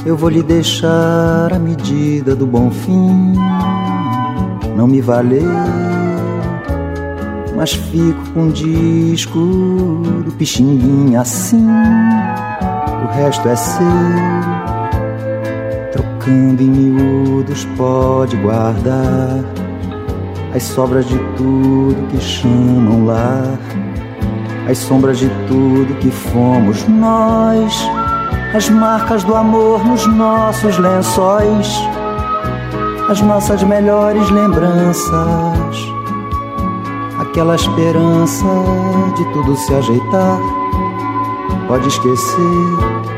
eu vou lhe deixar a medida do bom fim. Não me valeu, mas fico com um disco do Pixinguinha assim. O resto é seu, trocando em miúdos pode guardar as sobras de tudo que chamam lar, as sombras de tudo que fomos nós, as marcas do amor nos nossos lençóis, as nossas melhores lembranças, aquela esperança de tudo se ajeitar. Pode esquecer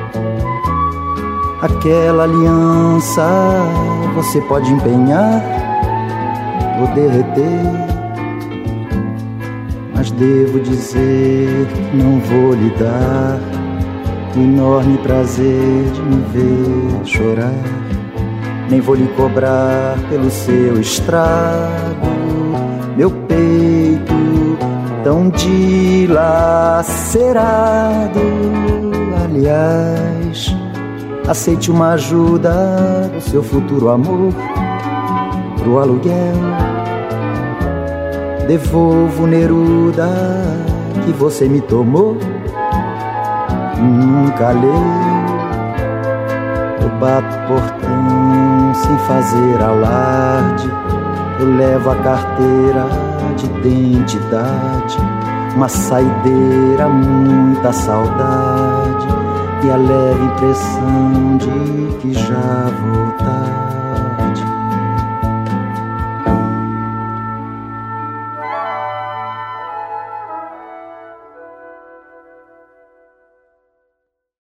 aquela aliança, você pode empenhar ou derreter, mas devo dizer que não vou lhe dar o enorme prazer de me ver chorar, nem vou lhe cobrar pelo seu estrago, meu peito tão dilacerado. Aliás, aceite uma ajuda do seu futuro amor pro aluguel. Devolvo Neruda que você me tomou, nunca leu. Eu bato portão sem fazer alarde, eu levo a carteira de identidade, uma saideira, muita saudade e a leve impressão de que já vou tarde.